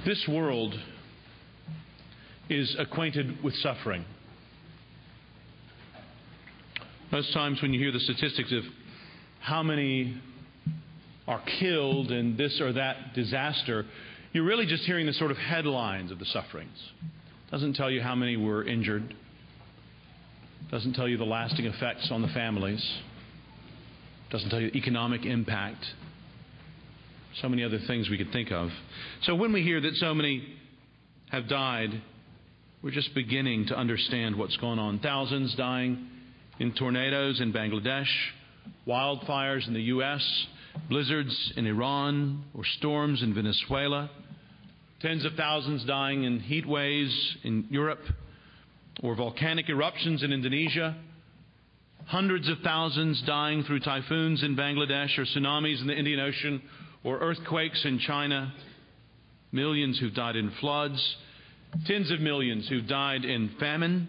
This world is acquainted with suffering. Most times when you hear the statistics of how many are killed in this or that disaster, you're really just hearing the sort of headlines of the sufferings. It doesn't tell you how many were injured. It doesn't tell you the lasting effects on the families. It doesn't tell you the economic impact. So many other things we could think of. So when we hear that so many have died, we're just beginning to understand what's going on. Thousands dying in tornadoes in Bangladesh, wildfires in the U.S., blizzards in Iran, or storms in Venezuela. Tens of thousands dying in heat waves in Europe, or volcanic eruptions in Indonesia. Hundreds of thousands dying through typhoons in Bangladesh, or tsunamis in the Indian Ocean, or earthquakes in China. Millions who've died in floods. Tens of millions who've died in famine.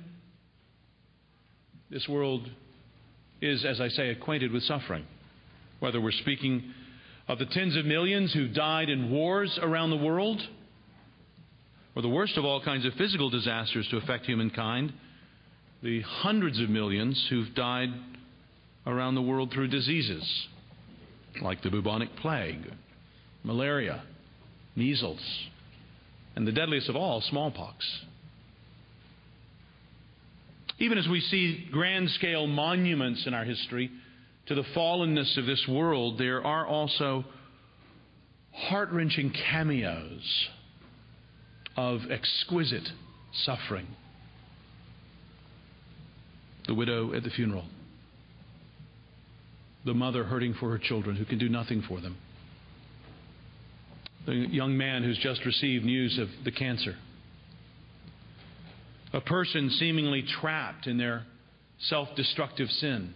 This world is, as I say, acquainted with suffering. Whether we're speaking of the tens of millions who died in wars around the world, or the worst of all kinds of physical disasters to affect humankind, the hundreds of millions who've died around the world through diseases like the bubonic plague, malaria, measles, and the deadliest of all, smallpox. Even as we see grand-scale monuments in our history to the fallenness of this world, there are also heart-wrenching cameos of exquisite suffering. The widow at the funeral. The mother hurting for her children who can do nothing for them. The young man who's just received news of the cancer. A person seemingly trapped in their self-destructive sin.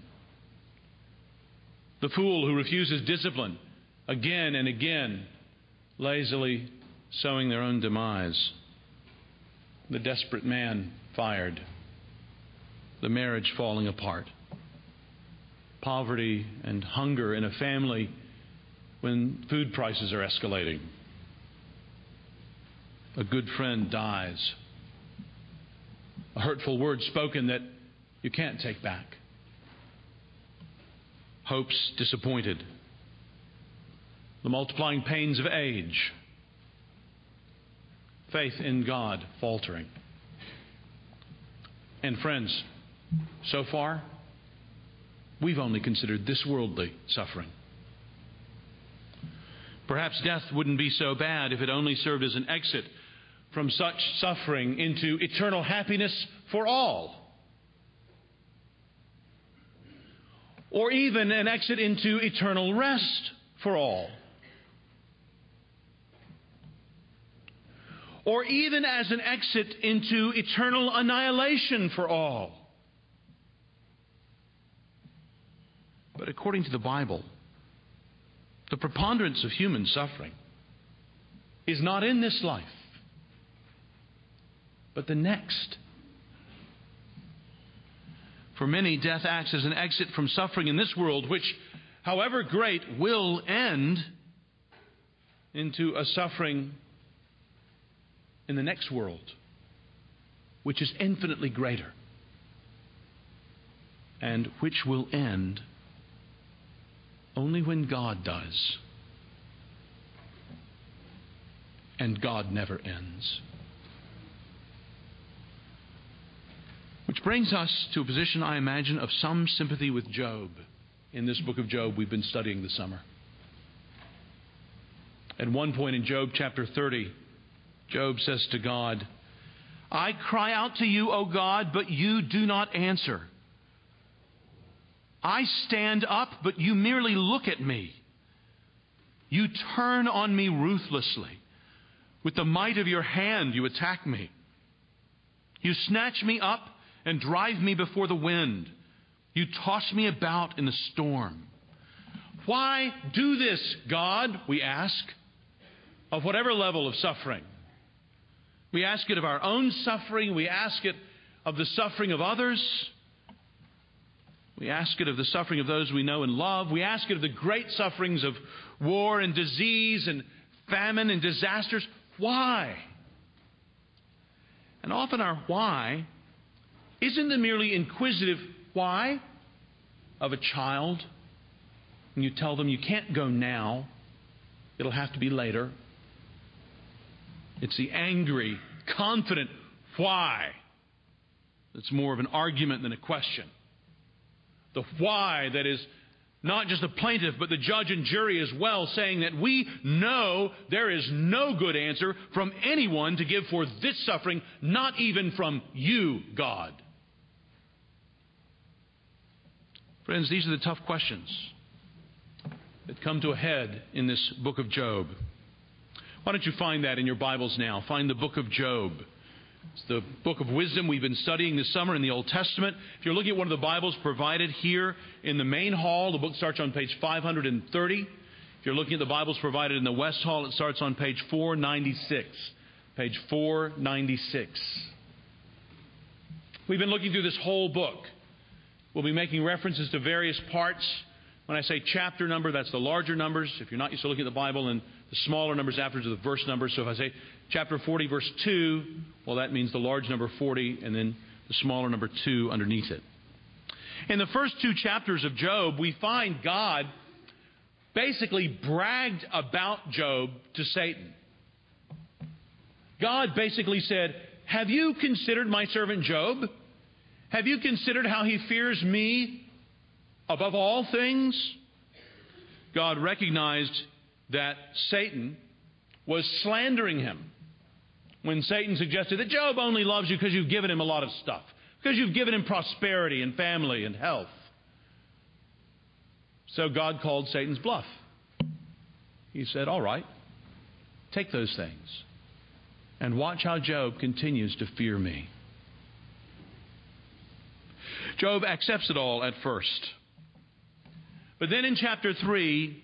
The fool who refuses discipline again and again, lazily sowing their own demise. The desperate man fired. The marriage falling apart. Poverty and hunger in a family when food prices are escalating. A good friend dies. A hurtful word spoken that you can't take back. Hopes disappointed. The multiplying pains of age. Faith in God faltering. And friends, so far, we've only considered this worldly suffering. Perhaps death wouldn't be so bad if it only served as an exit from such suffering into eternal happiness for all. Or even an exit into eternal rest for all. Or even as an exit into eternal annihilation for all. But according to the Bible, the preponderance of human suffering is not in this life, but the next. For many, death acts as an exit from suffering in this world, which, however great, will end into a suffering in the next world, which is infinitely greater, and which will end only when God does. And God never ends. Which brings us to a position, I imagine, of some sympathy with Job in this book of Job we've been studying this summer. At one point in Job chapter 30, Job says to God, "I cry out to you, O God, but you do not answer. I stand up, but you merely look at me. You turn on me ruthlessly. With the might of your hand you attack me. You snatch me up and drive me before the wind. You toss me about in the storm. Why do this, God?" we ask, of whatever level of suffering. We ask it of our own suffering. We ask it of the suffering of others. We ask it of the suffering of those we know and love. We ask it of the great sufferings of war and disease and famine and disasters. why? And often our why isn't the merely inquisitive why of a child. And you tell them you can't go now, it'll have to be later. It's the angry, confident why that's more of an argument than a question. The why that is not just the plaintiff, but the judge and jury as well, saying that we know there is no good answer from anyone to give for this suffering, not even from you, God. Friends, these are the tough questions that come to a head in this book of Job. Why don't you find that in your Bibles now? Find the book of Job. It's the book of wisdom we've been studying this summer in the Old Testament. If you're looking at one of the Bibles provided here in the main hall, the book starts on page 530. If you're looking at the Bibles provided in the West Hall, it starts on page 496. Page 496. We've been looking through this whole book. We'll be making references to various parts. When I say chapter number, that's the larger numbers. If you're not used to looking at the Bible, and the smaller numbers afterwards are the verse numbers. So if I say chapter 40, verse 2, well, that means the large number 40, and then the smaller number 2 underneath it. In the first 2 chapters of Job, we find God basically bragged about Job to Satan. God basically said, have you considered my servant Job? Have you considered how he fears me above all things? God recognized that Satan was slandering him when Satan suggested that Job only loves you because you've given him a lot of stuff, because you've given him prosperity and family and health. So God called Satan's bluff. He said, all right, take those things and watch how Job continues to fear me. Job accepts it all at first. But then in chapter 3,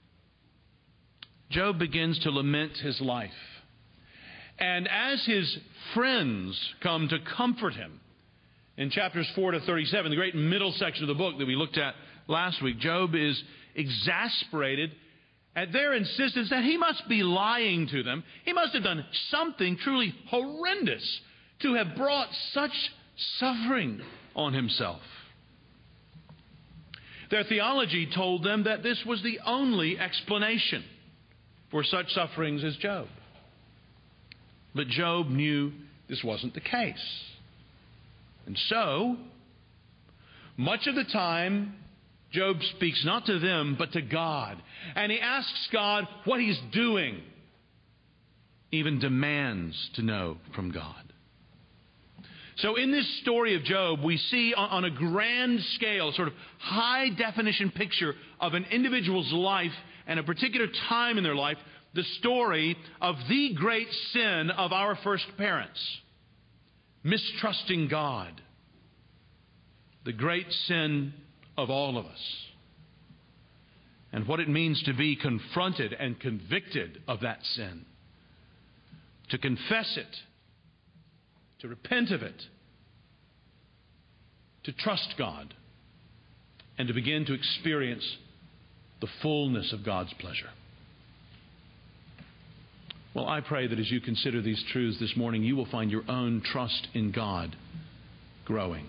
Job begins to lament his life. And as his friends come to comfort him, in chapters 4 to 37, the great middle section of the book that we looked at last week, Job is exasperated at their insistence that he must be lying to them. He must have done something truly horrendous to have brought such suffering on himself. Their theology told them that this was the only explanation for such sufferings as Job. But Job knew this wasn't the case. And so, much of the time, Job speaks not to them, but to God. And he asks God what he's doing. Even demands to know from God. So in this story of Job, we see on a grand scale, sort of high definition picture of an individual's life and a particular time in their life, the story of the great sin of our first parents. Mistrusting God. The great sin of all of us. And what it means to be confronted and convicted of that sin. To confess it. To repent of it, to trust God, and to begin to experience the fullness of God's pleasure. Well, I pray that as you consider these truths this morning, you will find your own trust in God growing.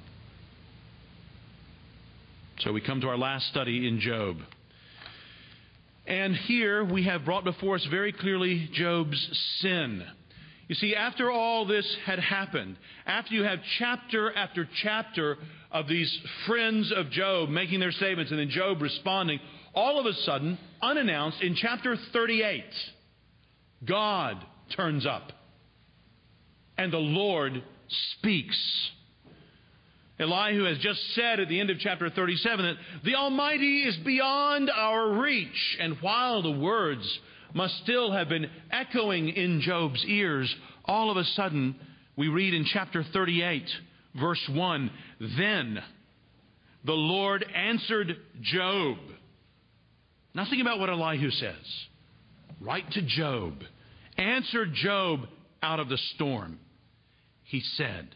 So we come to our last study in Job. And here we have brought before us very clearly Job's sin. You see, after all this had happened, after you have chapter after chapter of these friends of Job making their statements and then Job responding, all of a sudden, unannounced, in chapter 38, God turns up and the Lord speaks. Elihu has just said at the end of chapter 37 that the Almighty is beyond our reach. And while the words must still have been echoing in Job's ears, all of a sudden we read in chapter 38, verse 1, then the Lord answered Job. Nothing about what Elihu says. Right to Job. Answered Job out of the storm. He said,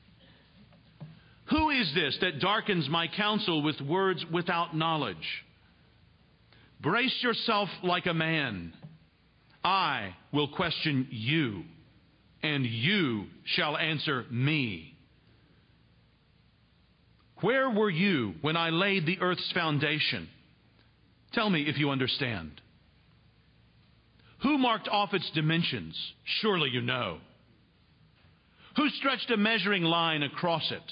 who is this that darkens my counsel with words without knowledge? Brace yourself like a man. I will question you, and you shall answer me. Where were you when I laid the earth's foundation? Tell me if you understand. Who marked off its dimensions? Surely you know. Who stretched a measuring line across it?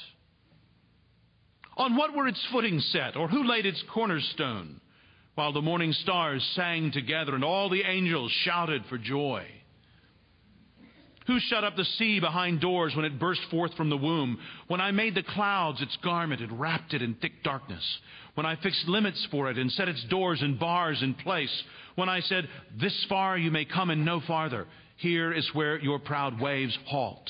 On what were its footings set, or who laid its cornerstone, while the morning stars sang together and all the angels shouted for joy? Who shut up the sea behind doors when it burst forth from the womb? When I made the clouds its garment and wrapped it in thick darkness? When I fixed limits for it and set its doors and bars in place? When I said, this far you may come and no farther. Here is where your proud waves halt.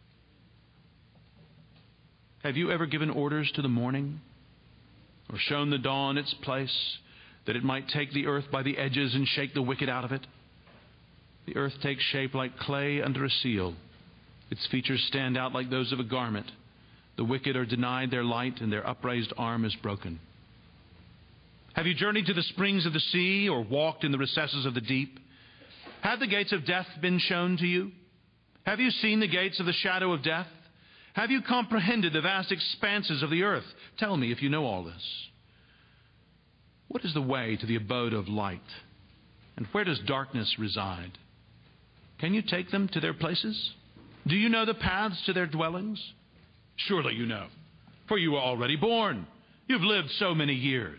Have you ever given orders to the morning, or shown the dawn its place, that it might take the earth by the edges and shake the wicked out of it? The earth takes shape like clay under a seal. Its features stand out like those of a garment. The wicked are denied their light, and their upraised arm is broken. Have you journeyed to the springs of the sea, or walked in the recesses of the deep? Have the gates of death been shown to you? Have you seen the gates of the shadow of death? Have you comprehended the vast expanses of the earth? Tell me if you know all this. What is the way to the abode of light? And where does darkness reside? Can you take them to their places? Do you know the paths to their dwellings? Surely you know, for you were already born. You've lived so many years.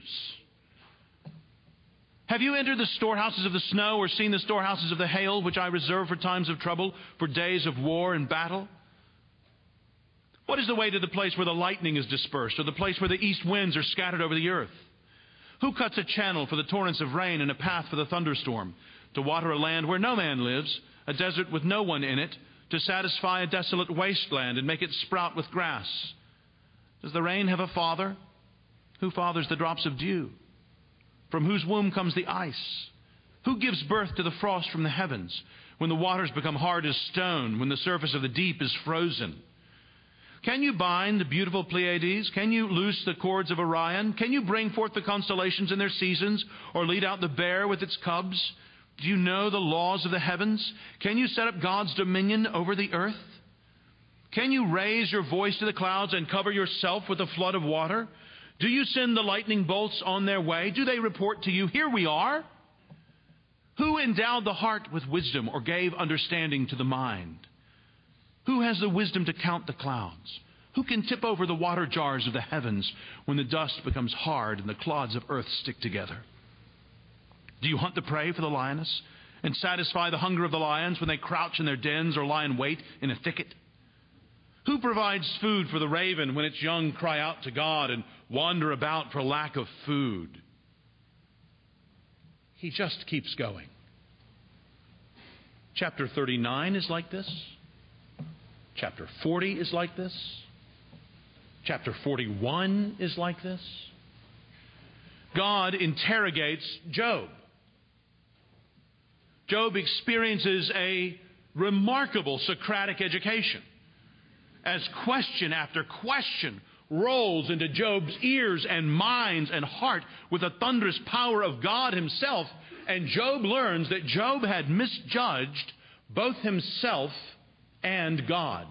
Have you entered the storehouses of the snow, or seen the storehouses of the hail, which I reserve for times of trouble, for days of war and battle? What is the way to the place where the lightning is dispersed, or the place where the east winds are scattered over the earth? Who cuts a channel for the torrents of rain and a path for the thunderstorm, to water a land where no man lives, a desert with no one in it, to satisfy a desolate wasteland and make it sprout with grass? Does the rain have a father? Who fathers the drops of dew? From whose womb comes the ice? Who gives birth to the frost from the heavens, when the waters become hard as stone, when the surface of the deep is frozen? Can you bind the beautiful Pleiades? Can you loose the cords of Orion? Can you bring forth the constellations in their seasons, or lead out the bear with its cubs? Do you know the laws of the heavens? Can you set up God's dominion over the earth? Can you raise your voice to the clouds and cover yourself with a flood of water? Do you send the lightning bolts on their way? Do they report to you, here we are? Who endowed the heart with wisdom, or gave understanding to the mind? Who has the wisdom to count the clouds? Who can tip over the water jars of the heavens when the dust becomes hard and the clods of earth stick together? Do you hunt the prey for the lioness and satisfy the hunger of the lions when they crouch in their dens or lie in wait in a thicket? Who provides food for the raven when its young cry out to God and wander about for lack of food? He just keeps going. Chapter 39 is like this. Chapter 40 is like this. Chapter 41 is like this. God interrogates Job. Job experiences a remarkable Socratic education as question after question rolls into Job's ears and minds and heart with the thunderous power of God himself. And Job learns that Job had misjudged both himself and God.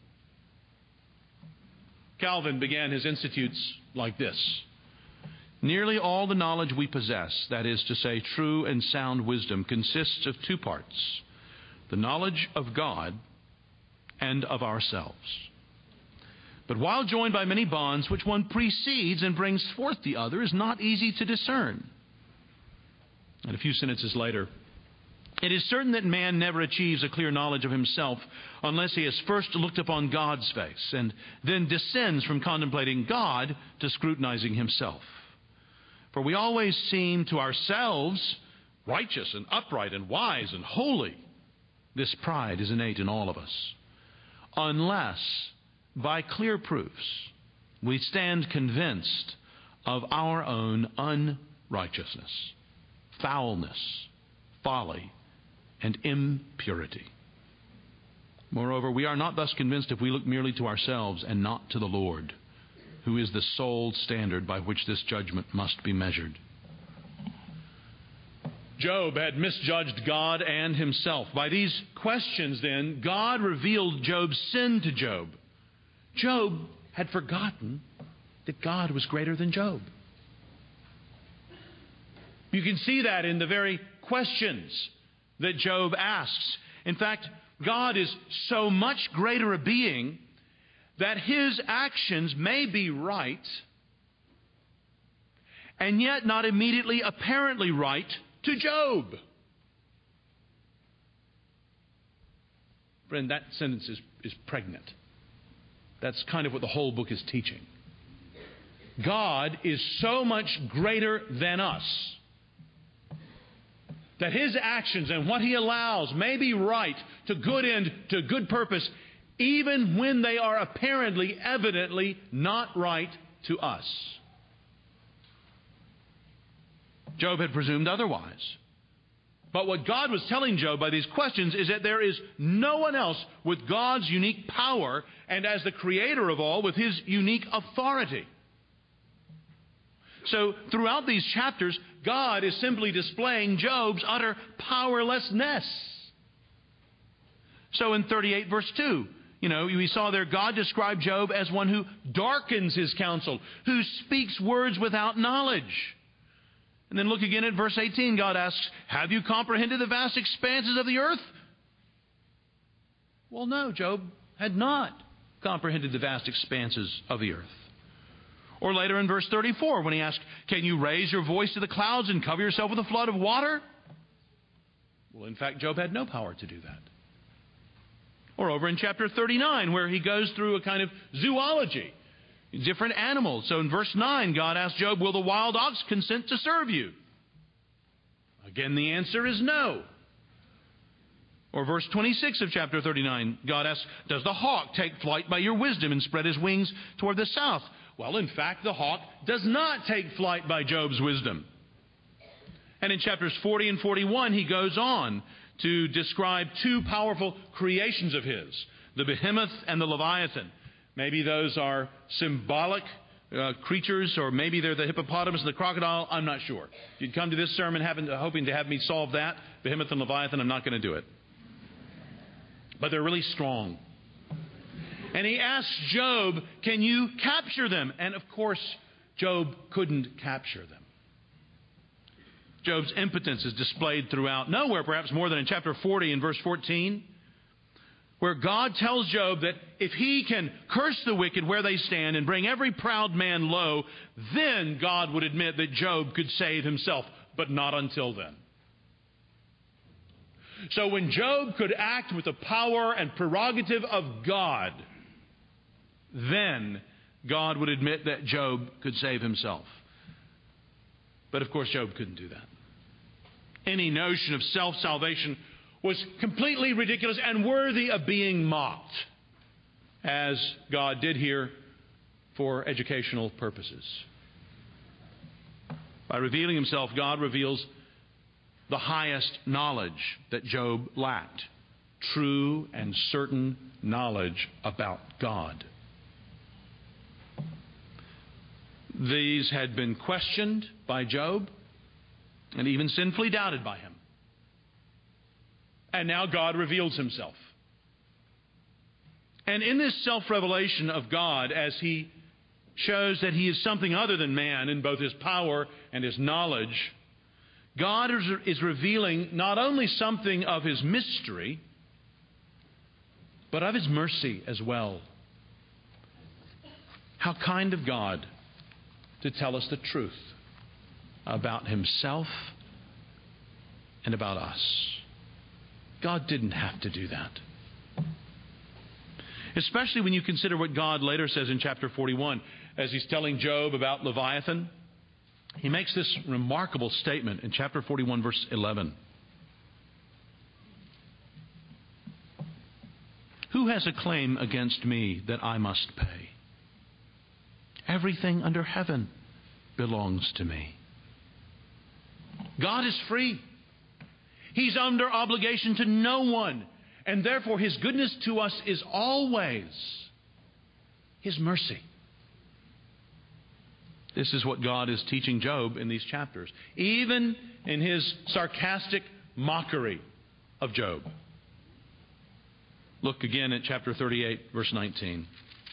Calvin began his Institutes like this. Nearly all the knowledge we possess, that is to say, true and sound wisdom, consists of two parts: the knowledge of God and of ourselves. But while joined by many bonds, which one precedes and brings forth the other, is not easy to discern. And a few sentences later, it is certain that man never achieves a clear knowledge of himself unless he has first looked upon God's face and then descends from contemplating God to scrutinizing himself. For we always seem to ourselves righteous and upright and wise and holy. This pride is innate in all of us. Unless, by clear proofs, we stand convinced of our own unrighteousness, foulness, folly, and impurity. Moreover, we are not thus convinced if we look merely to ourselves and not to the Lord, who is the sole standard by which this judgment must be measured. Job had misjudged God and himself. By these questions, then, God revealed Job's sin to Job. Job had forgotten that God was greater than Job. You can see that in the very questions that Job asks. In fact, God is so much greater a being that His actions may be right and yet not immediately apparently right to Job. Friend, that sentence is pregnant. That's kind of what the whole book is teaching. God is so much greater than us that His actions and what He allows may be right to good end, to good purpose, even when they are apparently, evidently not right to us. Job had presumed otherwise. But what God was telling Job by these questions is that there is no one else with God's unique power and as the creator of all with His unique authority. So throughout these chapters, God is simply displaying Job's utter powerlessness. So in 38 verse 2, we saw there God described Job as one who darkens his counsel, who speaks words without knowledge. And then look again at verse 18. God asks, have you comprehended the vast expanses of the earth? Well, no, Job had not comprehended the vast expanses of the earth. Or later in verse 34 when he asked, can you raise your voice to the clouds and cover yourself with a flood of water? Well, in fact, Job had no power to do that. Or over in chapter 39 where he goes through a kind of zoology, different animals. So in verse 9, God asked Job, will the wild ox consent to serve you? Again, the answer is no. Or verse 26 of chapter 39, God asks, does the hawk take flight by your wisdom and spread his wings toward the south? Well, in fact, the hawk does not take flight by Job's wisdom. And in chapters 40 and 41, he goes on to describe two powerful creations of his, the behemoth and the leviathan. Maybe those are symbolic creatures, or maybe they're the hippopotamus and the crocodile. I'm not sure. If you'd come to this sermon hoping to have me solve that, behemoth and leviathan, I'm not going to do it. But they're really strong. And he asks Job, can you capture them? And of course, Job couldn't capture them. Job's impotence is displayed throughout, nowhere perhaps more than in chapter 40 and verse 14, where God tells Job that if he can curse the wicked where they stand and bring every proud man low, then God would admit that Job could save himself, but not until then. So when Job could act with the power and prerogative of God, then God would admit that Job could save himself. But of course, Job couldn't do that. Any notion of self-salvation was completely ridiculous and worthy of being mocked, as God did here for educational purposes. By revealing Himself, God reveals the highest knowledge that Job lacked. True and certain knowledge about God. These had been questioned by Job and even sinfully doubted by him. And now God reveals Himself. And in this self-revelation of God, as He shows that He is something other than man in both His power and His knowledge, God is revealing not only something of His mystery, but of His mercy as well. How kind of God to tell us the truth about Himself and about us. God didn't have to do that. Especially when you consider what God later says in chapter 41, as He's telling Job about Leviathan. He makes this remarkable statement in chapter 41, verse 11. Who has a claim against me that I must pay? Everything under heaven belongs to me. God is free. He's under obligation to no one. And therefore, His goodness to us is always His mercy. This is what God is teaching Job in these chapters, even in his sarcastic mockery of Job. Look again at chapter 38, verse 19.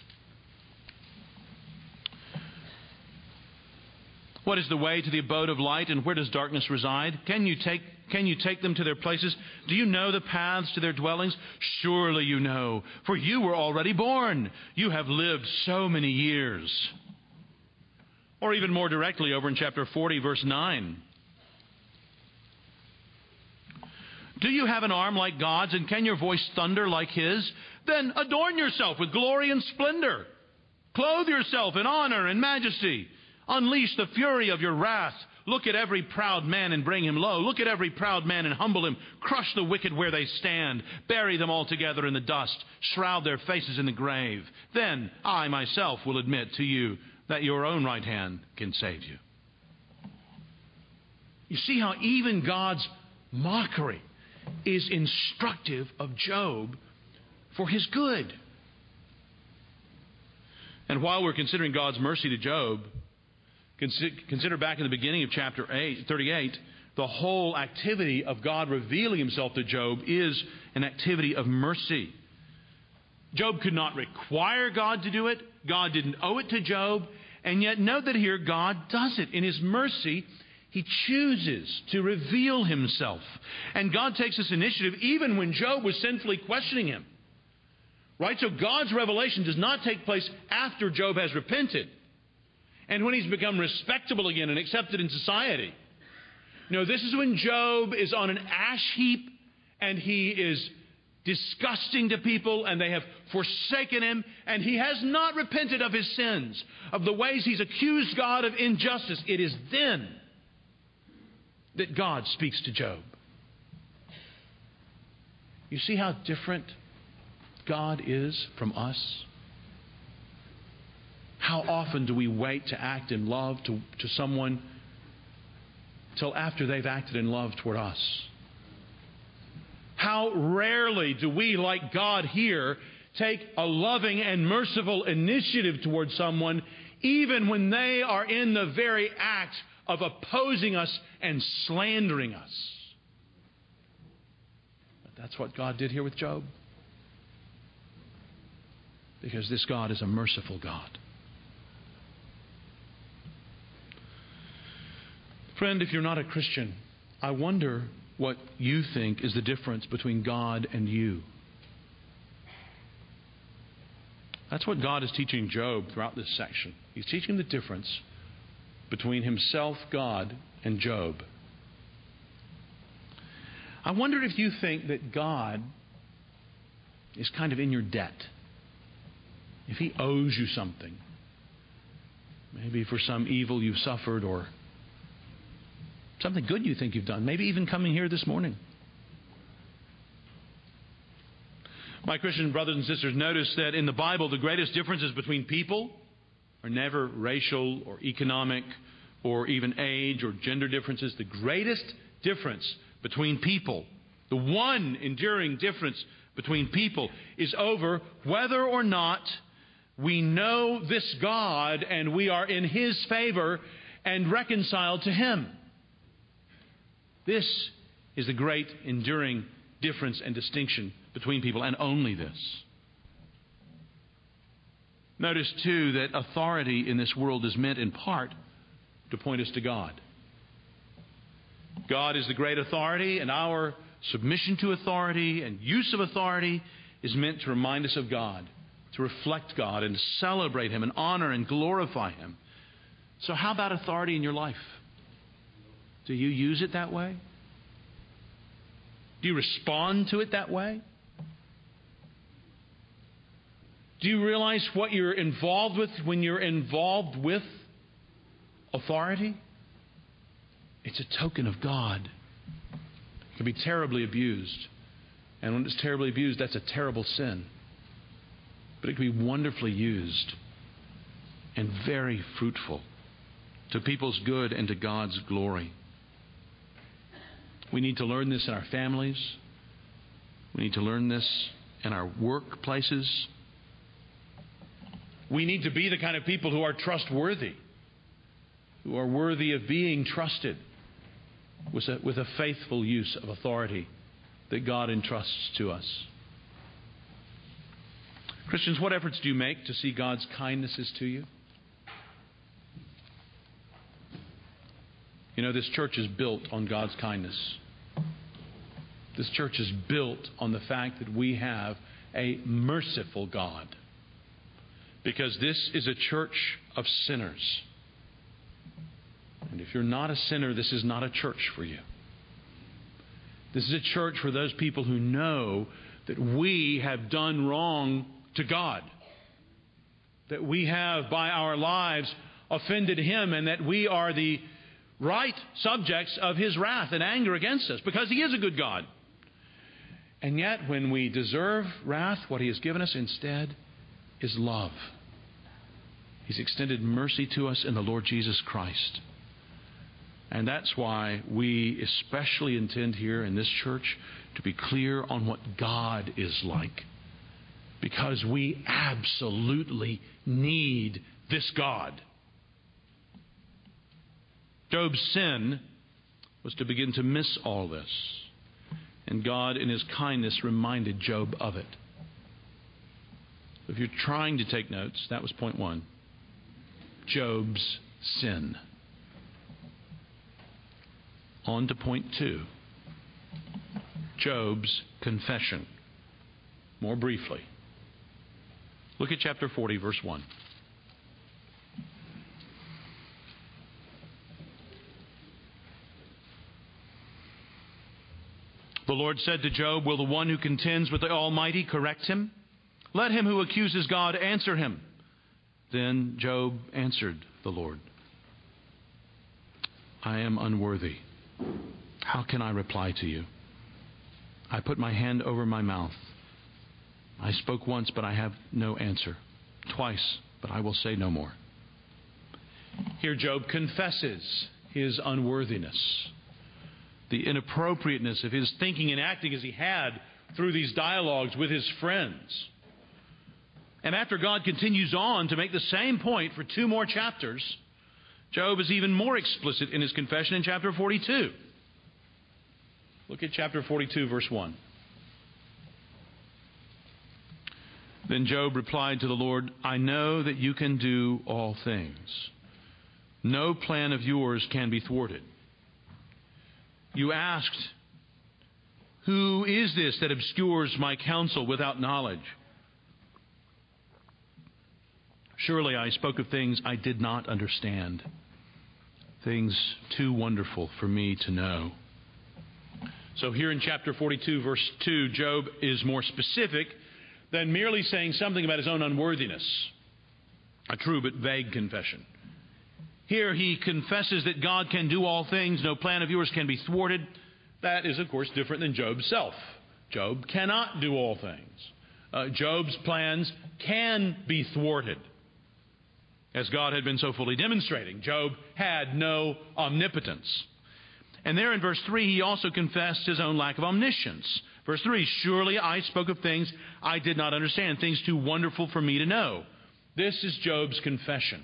What is the way to the abode of light, and where does darkness reside? Can you take them to their places? Do you know the paths to their dwellings? Surely you know, for you were already born. You have lived so many years. Or even more directly over in chapter 40, verse 9. Do you have an arm like God's, and can your voice thunder like His? Then adorn yourself with glory and splendor. Clothe yourself in honor and majesty. Unleash the fury of your wrath. Look at every proud man and bring him low. Look at every proud man and humble him. Crush the wicked where they stand. Bury them all together in the dust. Shroud their faces in the grave. Then I myself will admit to you that your own right hand can save you. You see how even God's mockery is instructive of Job for his good. And while we're considering God's mercy to Job, consider back in the beginning of chapter 38, the whole activity of God revealing Himself to Job is an activity of mercy. Job could not require God to do it. God didn't owe it to Job. And yet note that here God does it. In His mercy, He chooses to reveal Himself. And God takes this initiative even when Job was sinfully questioning Him. Right? So God's revelation does not take place after Job has repented and when he's become respectable again and accepted in society. No, this is when Job is on an ash heap and he is disgusting to people and they have forsaken him and he has not repented of his sins, of the ways he's accused God of injustice. It is then that God speaks to Job. You see how different God is from us? How often do we wait to act in love to someone till after they've acted in love toward us? How rarely do we, like God here, take a loving and merciful initiative toward someone even when they are in the very act of opposing us and slandering us? But that's what God did here with Job. Because this God is a merciful God. Friend, if you're not a Christian, I wonder what you think is the difference between God and you. That's what God is teaching Job throughout this section. He's teaching him the difference between himself, God, and Job. I wonder if you think that God is kind of in your debt. If He owes you something. Maybe for some evil you've suffered or something good you think you've done. Maybe even coming here this morning. My Christian brothers and sisters, notice that in the Bible the greatest differences between people are never racial or economic or even age or gender differences. The greatest difference between people, the one enduring difference between people, is over whether or not we know this God and we are in His favor and reconciled to Him. This is the great enduring difference and distinction between people, and only this. Notice, too, that authority in this world is meant in part to point us to God. God is the great authority, and our submission to authority and use of authority is meant to remind us of God, to reflect God and to celebrate Him and honor and glorify Him. So how about authority in your life? Do you use it that way? Do you respond to it that way? Do you realize what you're involved with when you're involved with authority? It's a token of God. It can be terribly abused. And when it's terribly abused, that's a terrible sin. But it can be wonderfully used and very fruitful to people's good and to God's glory. We need to learn this in our families. We need to learn this in our workplaces. We need to be the kind of people who are trustworthy. who are worthy of being trusted with a faithful use of authority that God entrusts to us. Christians, what efforts do you make to see God's kindnesses to you? You know, this church is built on God's kindness. This church is built on the fact that we have a merciful God. Because this is a church of sinners. And if you're not a sinner, this is not a church for you. This is a church for those people who know that we have done wrong to God. That we have, by our lives, offended Him, and that we are the right subjects of His wrath and anger against us, because He is a good God. And yet, when we deserve wrath, what He has given us instead is love. He's extended mercy to us in the Lord Jesus Christ. And that's why we especially intend here in this church to be clear on what God is like. Because we absolutely need this God. Job's sin was to begin to miss all this. And God, in His kindness, reminded Job of it. If you're trying to take notes, that was point one. Job's sin. On to point two. Job's confession. More briefly. Look at chapter 40, verse 1. The Lord said to Job, "Will the one who contends with the Almighty correct him? Let him who accuses God answer him." Then Job answered the Lord, "I am unworthy. How can I reply to you? I put my hand over my mouth. I spoke once, but I have no answer. Twice, but I will say no more." Here Job confesses his unworthiness, the inappropriateness of his thinking and acting as he had through these dialogues with his friends. And after God continues on to make the same point for 2 more chapters, Job is even more explicit in his confession in chapter 42. Look at chapter 42, verse 1. Then Job replied to the Lord, "I know that you can do all things. No plan of yours can be thwarted. You asked, 'Who is this that obscures my counsel without knowledge?' Surely I spoke of things I did not understand, things too wonderful for me to know." So here in chapter 42, verse 2, Job is more specific than merely saying something about his own unworthiness. A true but vague confession. Here he confesses that God can do all things. No plan of yours can be thwarted. That is, of course, different than Job's self. Job cannot do all things. Job's plans can be thwarted, as God had been so fully demonstrating. Job had no omnipotence. And there in verse 3, he also confessed his own lack of omniscience. Verse 3, "Surely I spoke of things I did not understand, things too wonderful for me to know." This is Job's confession.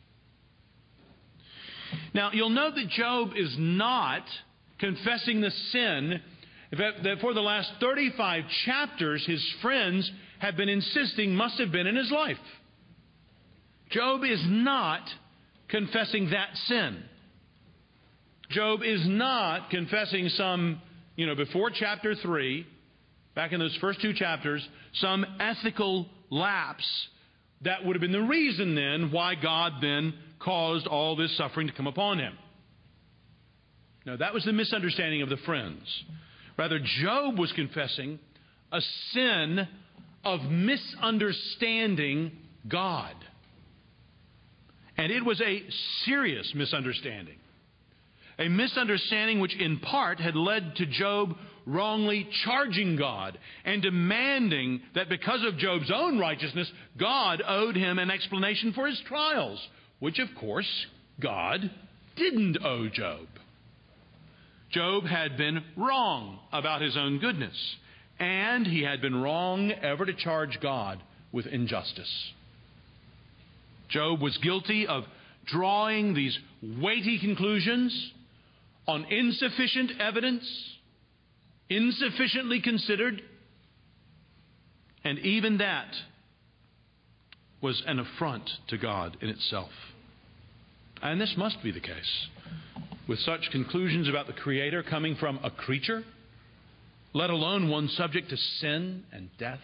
Now, you'll note that Job is not confessing the sin that for the last 35 chapters his friends have been insisting must have been in his life. Job is not confessing that sin. Job is not confessing some, before chapter 3, back in those first 2 chapters, some ethical lapse that would have been the reason then why God then caused all this suffering to come upon him. No, that was the misunderstanding of the friends. Rather, Job was confessing a sin of misunderstanding God. And it was a serious misunderstanding. A misunderstanding which in part had led to Job wrongly charging God and demanding that because of Job's own righteousness, God owed him an explanation for his trials, which of course God didn't owe Job. Job had been wrong about his own goodness, and he had been wrong ever to charge God with injustice. Job was guilty of drawing these weighty conclusions on insufficient evidence, insufficiently considered. And even that was an affront to God in itself. And this must be the case with such conclusions about the Creator coming from a creature, let alone one subject to sin and death.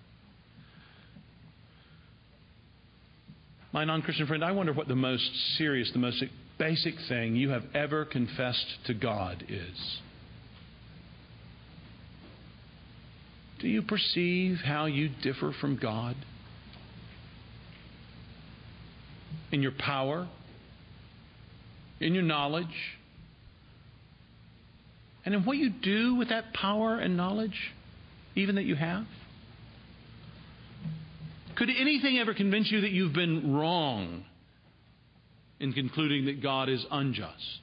My non-Christian friend, I wonder what the most serious, the most basic thing you have ever confessed to God is. Do you perceive how you differ from God in your power, in your knowledge, and in what you do with that power and knowledge, even that you have? Could anything ever convince you that you've been wrong in concluding that God is unjust?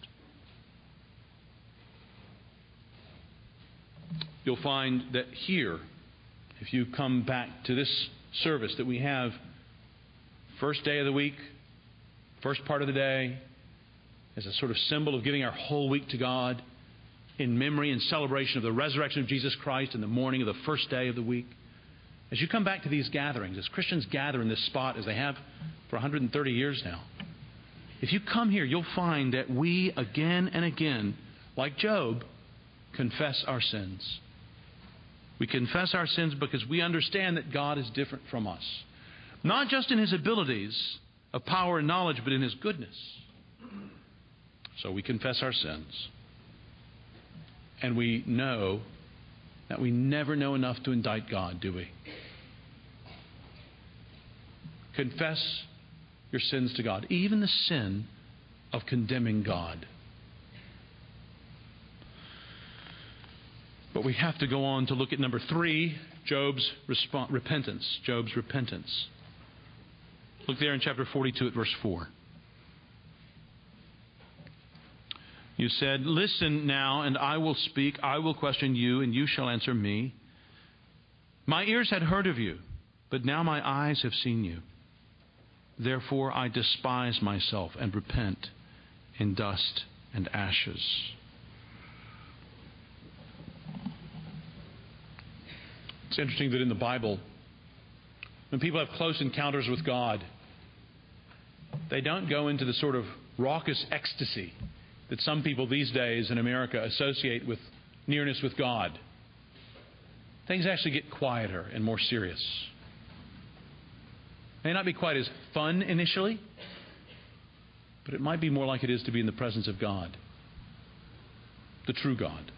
You'll find that here, if you come back to this service that we have, first day of the week, first part of the day, as a sort of symbol of giving our whole week to God in memory and celebration of the resurrection of Jesus Christ in the morning of the first day of the week. As you come back to these gatherings, as Christians gather in this spot as they have for 130 years now, if you come here, you'll find that we again and again, like Job, confess our sins. We confess our sins because we understand that God is different from us. Not just in His abilities of power and knowledge, but in His goodness. So we confess our sins. And we know that we never know enough to indict God, do we? Confess your sins to God, even the sin of condemning God. But we have to go on to look at number 3, Job's repentance. Job's repentance. Look there in chapter 42 at verse 4. You said, "Listen now, and I will speak. I will question you, and you shall answer me. My ears had heard of you, but now my eyes have seen you. Therefore I despise myself and repent in dust and ashes." It's interesting that in the Bible, when people have close encounters with God, they don't go into the sort of raucous ecstasy that some people these days in America associate with nearness with God. Things actually get quieter and more serious. It may not be quite as fun initially, but it might be more like it is to be in the presence of God, the true God.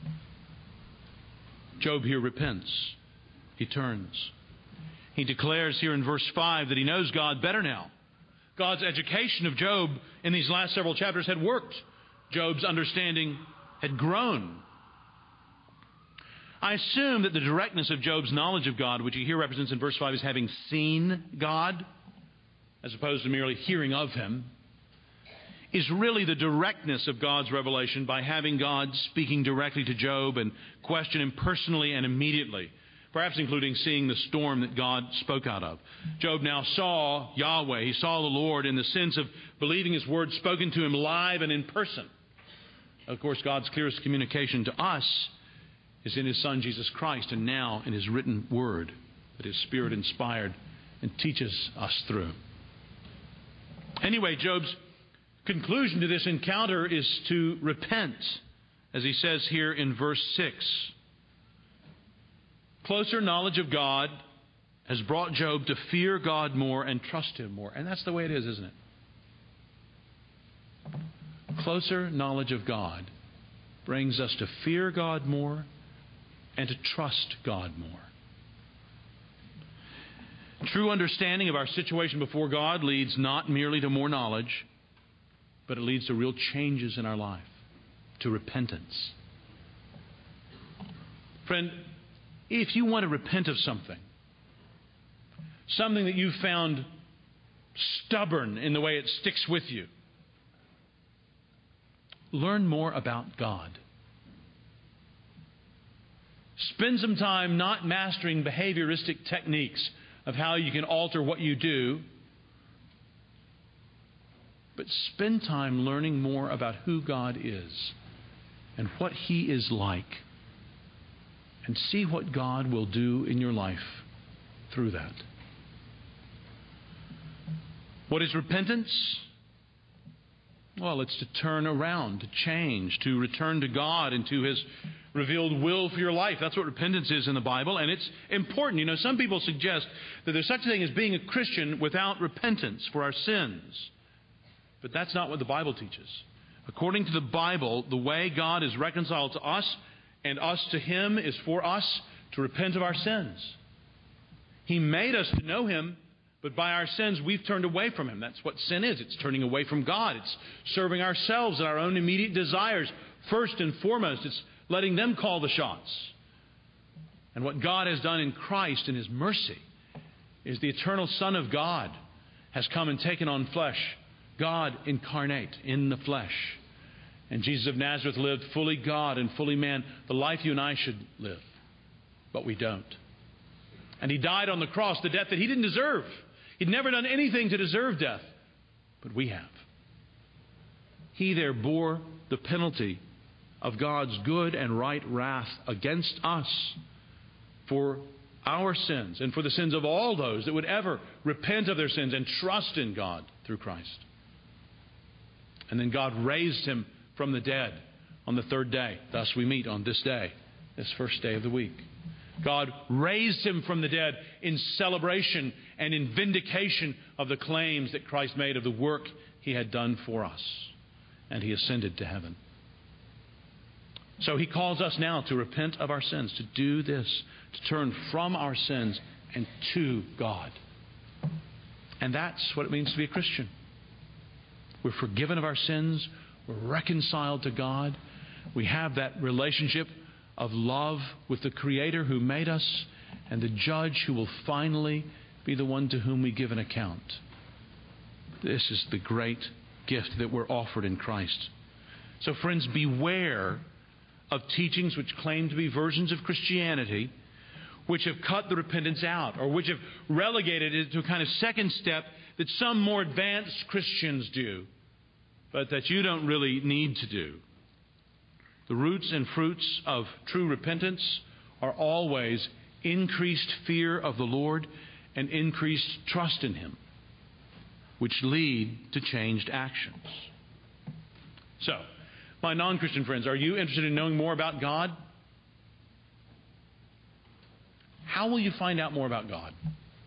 Job here repents. He turns. He declares here in verse 5 that he knows God better now. God's education of Job in these last several chapters had worked. Job's understanding had grown. I assume that the directness of Job's knowledge of God, which he here represents in verse 5 as having seen God, as opposed to merely hearing of Him, is really the directness of God's revelation by having God speaking directly to Job and question him personally and immediately, perhaps including seeing the storm that God spoke out of. Job now saw Yahweh. He saw the Lord in the sense of believing His word spoken to him live and in person. Of course, God's clearest communication to us is in His Son, Jesus Christ, and now in His written word that His Spirit inspired and teaches us through. Anyway, Job's conclusion to this encounter is to repent, as he says here in verse 6. Closer knowledge of God has brought Job to fear God more and trust Him more. And that's the way it is, isn't it? Closer knowledge of God brings us to fear God more and to trust God more. True understanding of our situation before God leads not merely to more knowledge, but it leads to real changes in our life, to repentance. Friend, if you want to repent of something that you found stubborn in the way it sticks with you, learn more about God. Spend some time not mastering behavioristic techniques of how you can alter what you do, but spend time learning more about who God is and what He is like, and see what God will do in your life through that. What is repentance? Well, it's to turn around, to change, to return to God and to His revealed will for your life. That's what repentance is in the Bible, and it's important. You know, some people suggest that there's such a thing as being a Christian without repentance for our sins. But that's not what the Bible teaches. According to the Bible, the way God is reconciled to us and us to Him is for us to repent of our sins. He made us to know Him, but by our sins we've turned away from Him. That's what sin is. It's turning away from God. It's serving ourselves and our own immediate desires first and foremost. It's letting them call the shots. And what God has done in Christ in His mercy is the eternal Son of God has come and taken on flesh, God incarnate in the flesh. And Jesus of Nazareth lived fully God and fully man, the life you and I should live. But we don't. And He died on the cross, the death that He didn't deserve. He'd never done anything to deserve death, but we have. He there bore the penalty of God's good and right wrath against us for our sins and for the sins of all those that would ever repent of their sins and trust in God through Christ. And then God raised Him from the dead on the third day. Thus we meet on this day, this first day of the week. God raised Him from the dead in celebration and in vindication of the claims that Christ made of the work He had done for us. And He ascended to heaven. So He calls us now to repent of our sins, to do this, to turn from our sins and to God. And that's what it means to be a Christian. We're forgiven of our sins. We're reconciled to God. We have that relationship of love with the Creator who made us and the Judge who will finally be the one to whom we give an account. This is the great gift that we're offered in Christ. So friends, beware of teachings which claim to be versions of Christianity, which have cut the repentance out, or which have relegated it to a kind of second step that some more advanced Christians do, but that you don't really need to do. The roots and fruits of true repentance are always increased fear of the Lord and increased trust in Him, which lead to changed actions. So, my non-Christian friends, are you interested in knowing more about God? How will you find out more about God?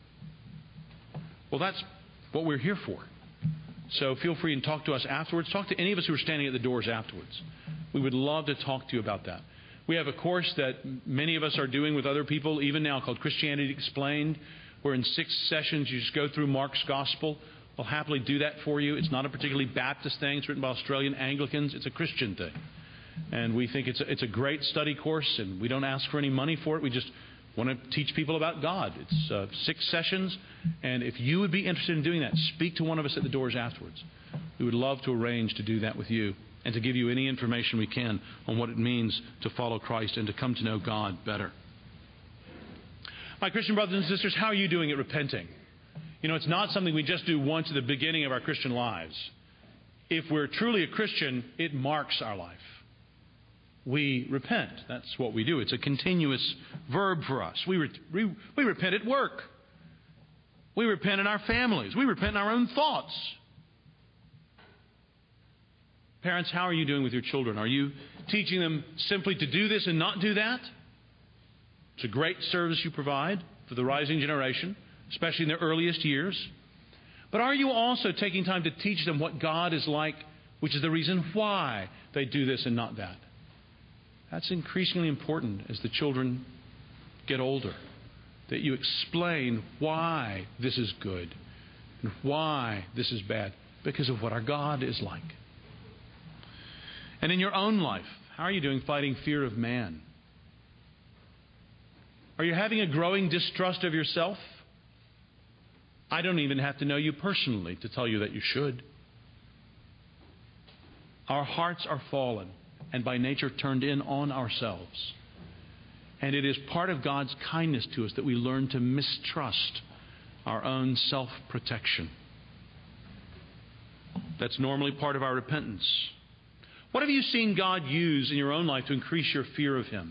Well, that's what we're here for. So feel free and talk to us afterwards. Talk to any of us who are standing at the doors afterwards. We would love to talk to you about that. We have a course that many of us are doing with other people, even now, called Christianity Explained, where in 6 sessions you just go through Mark's Gospel. We'll happily do that for you. It's not a particularly Baptist thing. It's written by Australian Anglicans. It's a Christian thing. And we think it's a great study course, and we don't ask for any money for it. We just want to teach people about God. It's 6 sessions, and if you would be interested in doing that, speak to one of us at the doors afterwards. We would love to arrange to do that with you and to give you any information we can on what it means to follow Christ and to come to know God better. My Christian brothers and sisters, how are you doing at repenting? You know, it's not something we just do once at the beginning of our Christian lives. If we're truly a Christian, it marks our life. We repent. That's what we do. It's a continuous verb for us. We repent at work. We repent in our families. We repent in our own thoughts. Parents, how are you doing with your children? Are you teaching them simply to do this and not do that? It's a great service you provide for the rising generation, especially in their earliest years. But are you also taking time to teach them what God is like, which is the reason why they do this and not that? That's increasingly important as the children get older, that you explain why this is good and why this is bad, because of what our God is like. And in your own life, how are you doing fighting fear of man? Are you having a growing distrust of yourself? I don't even have to know you personally to tell you that you should. Our hearts are fallen and by nature turned in on ourselves. And it is part of God's kindness to us that we learn to mistrust our own self-protection. That's normally part of our repentance. What have you seen God use in your own life to increase your fear of Him?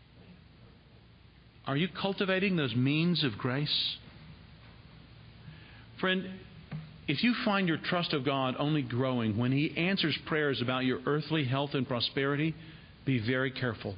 Are you cultivating those means of grace? Friend, if you find your trust of God only growing when He answers prayers about your earthly health and prosperity, be very careful.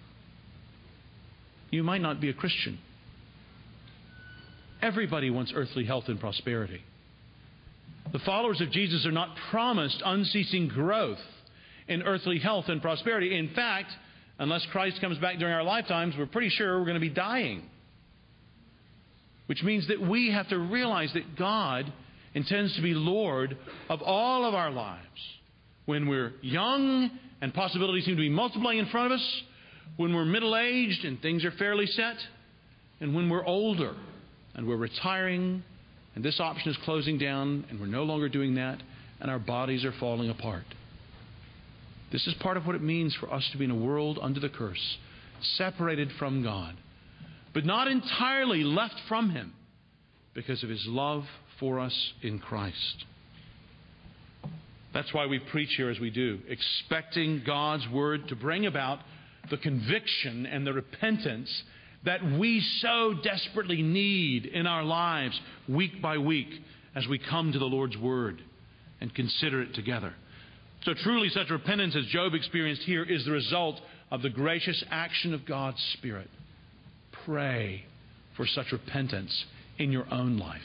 You might not be a Christian. Everybody wants earthly health and prosperity. The followers of Jesus are not promised unceasing growth in earthly health and prosperity. In fact, unless Christ comes back during our lifetimes, we're pretty sure we're going to be dying. Which means that we have to realize that God intends to be Lord of all of our lives. When we're young and possibilities seem to be multiplying in front of us, when we're middle-aged and things are fairly set, and when we're older and we're retiring and this option is closing down and we're no longer doing that and our bodies are falling apart. This is part of what it means for us to be in a world under the curse, separated from God, but not entirely left from Him because of His love for us in Christ. That's why we preach here as we do, expecting God's Word to bring about the conviction and the repentance that we so desperately need in our lives week by week as we come to the Lord's Word and consider it together. So truly such repentance as Job experienced here is the result of the gracious action of God's Spirit. Pray for such repentance in your own life.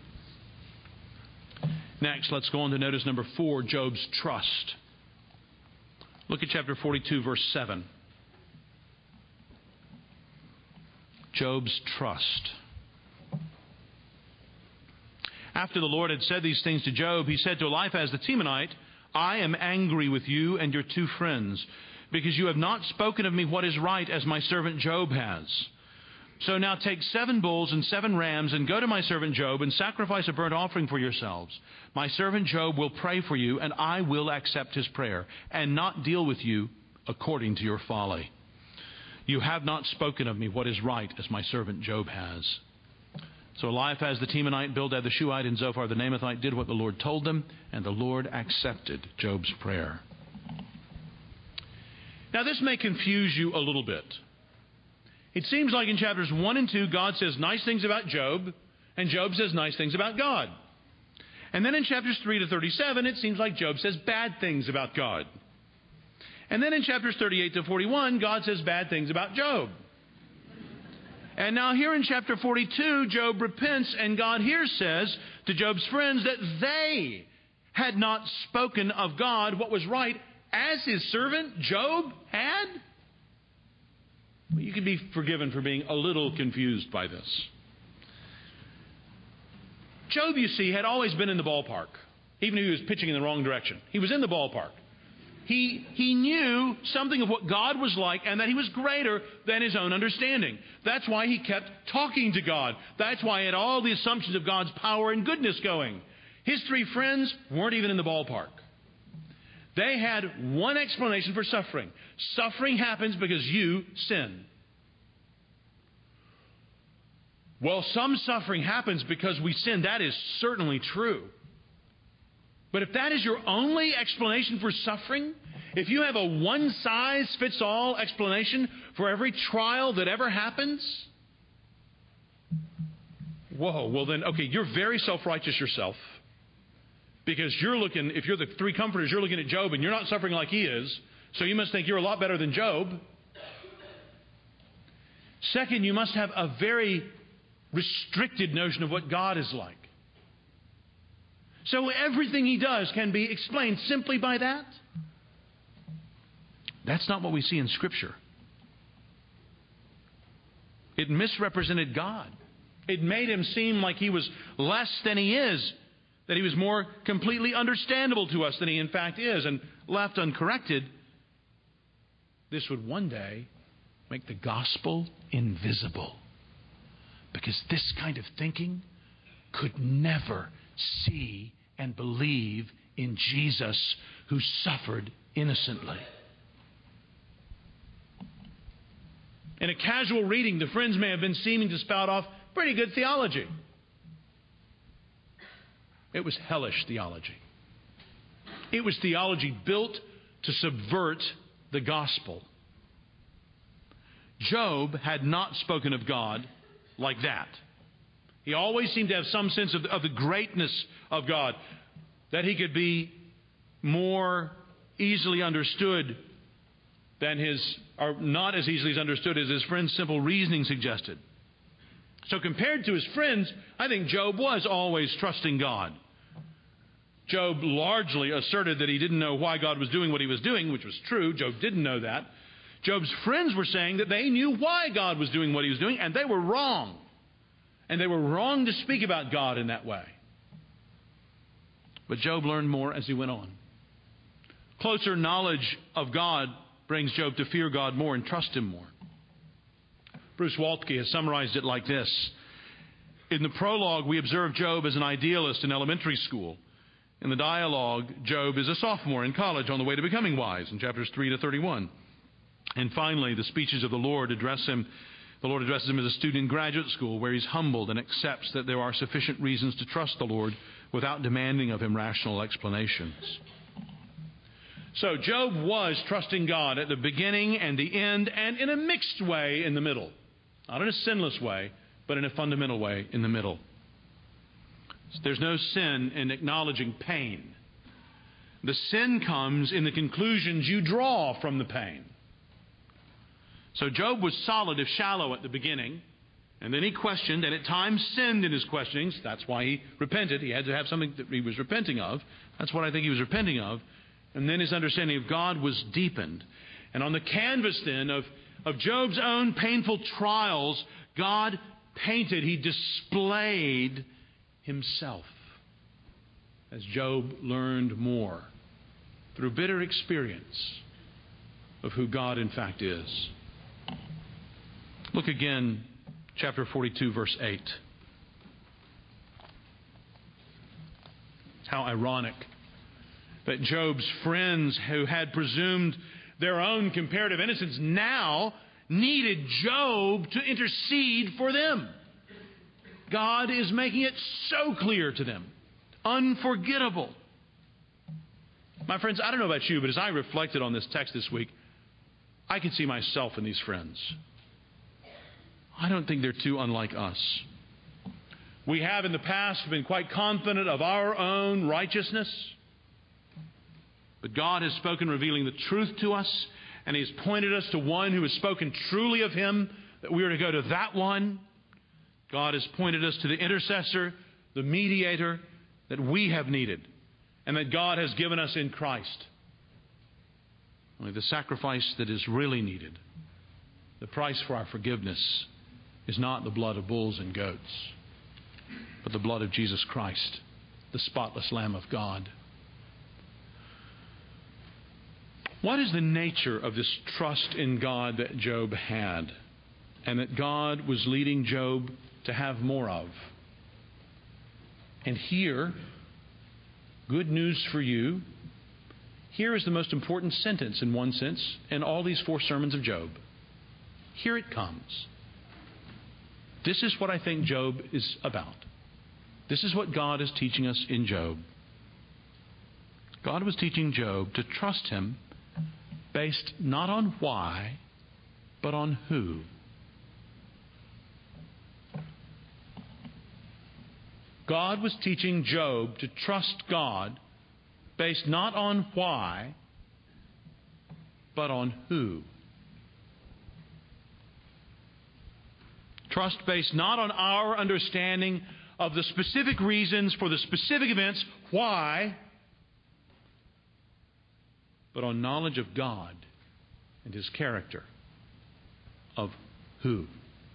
Next, let's go on to notice number 4, Job's trust. Look at chapter 42, verse 7. Job's trust. After the Lord had said these things to Job, He said to Eliphaz the Temanite, I am angry with you and your 2 friends, because you have not spoken of me what is right, as my servant Job has. So now take 7 bulls and 7 rams, and go to my servant Job, and sacrifice a burnt offering for yourselves. My servant Job will pray for you, and I will accept his prayer, and not deal with you according to your folly. You have not spoken of me what is right, as my servant Job has. So Eliphaz the Temanite, Bildad the Shuhite, and Zophar the Naamathite did what the Lord told them, and the Lord accepted Job's prayer. Now this may confuse you a little bit. It seems like in chapters 1 and 2, God says nice things about Job, and Job says nice things about God. And then in chapters 3 to 37, it seems like Job says bad things about God. And then in chapters 38 to 41, God says bad things about Job. And now here in chapter 42, Job repents, and God here says to Job's friends that they had not spoken of God what was right, as his servant Job had. Well, you can be forgiven for being a little confused by this. Job, you see, had always been in the ballpark, even if he was pitching in the wrong direction. He was in the ballpark. He knew something of what God was like, and that He was greater than his own understanding. That's why he kept talking to God. That's why he had all the assumptions of God's power and goodness going. His 3 friends weren't even in the ballpark. They had one explanation for suffering. Suffering happens because you sin. Well, some suffering happens because we sin. That is certainly true. But if that is your only explanation for suffering, if you have a one-size-fits-all explanation for every trial that ever happens, whoa, well then, okay, you're very self-righteous yourself. Because you're looking, if you're the 3 comforters, you're looking at Job and you're not suffering like he is, so you must think you're a lot better than Job. Second, you must have a very restricted notion of what God is like. So everything He does can be explained simply by that? That's not what we see in Scripture. It misrepresented God. It made Him seem like He was less than He is, that He was more completely understandable to us than He in fact is. And left uncorrected, this would one day make the gospel invisible. Because this kind of thinking could never see and believe in Jesus, who suffered innocently. In a casual reading, the friends may have been seeming to spout off pretty good theology. It was hellish theology. It was theology built to subvert the gospel. Job had not spoken of God like that. He always seemed to have some sense of the greatness of God, that he could be more easily understood than or not as easily as understood as his friend's simple reasoning suggested. So compared to his friends, I think Job was always trusting God. Job largely asserted that he didn't know why God was doing what he was doing, which was true. Job didn't know that. Job's friends were saying that they knew why God was doing what he was doing, and they were wrong. And they were wrong to speak about God in that way. But Job learned more as he went on. Closer knowledge of God brings Job to fear God more and trust Him more. Bruce Waltke has summarized it like this. In the prologue, we observe Job as an idealist in elementary school. In the dialogue, Job is a sophomore in college on the way to becoming wise in chapters 3 to 31. And finally, the speeches of the Lord address him. The Lord addresses him as a student in graduate school, where he's humbled and accepts that there are sufficient reasons to trust the Lord without demanding of him rational explanations. So Job was trusting God at the beginning and the end, and in a mixed way in the middle. Not in a sinless way, but in a fundamental way in the middle. There's no sin in acknowledging pain. The sin comes in the conclusions you draw from the pain. So Job was solid if shallow at the beginning, and then he questioned, and at times sinned in his questionings. That's why he repented. He had to have something that he was repenting of. That's what I think he was repenting of. And then his understanding of God was deepened. And on the canvas then of Job's own painful trials, God painted, He displayed Himself as Job learned more through bitter experience of who God in fact is. Look again, chapter 42, verse 8. How ironic that Job's friends, who had presumed their own comparative innocence, now needed Job to intercede for them. God is making it so clear to them. Unforgettable. My friends, I don't know about you, but as I reflected on this text this week, I can see myself in these friends. I don't think they're too unlike us. We have in the past been quite confident of our own righteousness. But God has spoken, revealing the truth to us, and He has pointed us to one who has spoken truly of Him, that we are to go to that one. God has pointed us to the intercessor, the mediator that we have needed, and that God has given us in Christ. Only the sacrifice that is really needed, the price for our forgiveness, is not the blood of bulls and goats, but the blood of Jesus Christ, the spotless Lamb of God. What is the nature of this trust in God that Job had, and that God was leading Job to have more of? And here, good news for you, here is the most important sentence, in one sense, in all these 4 sermons of Job. Here it comes. This is what I think Job is about. This is what God is teaching us in Job. God was teaching Job to trust Him based not on why, but on who. God was teaching Job to trust God based not on why, but on who. Trust based not on our understanding of the specific reasons for the specific events, why, but on knowledge of God and His character, of who.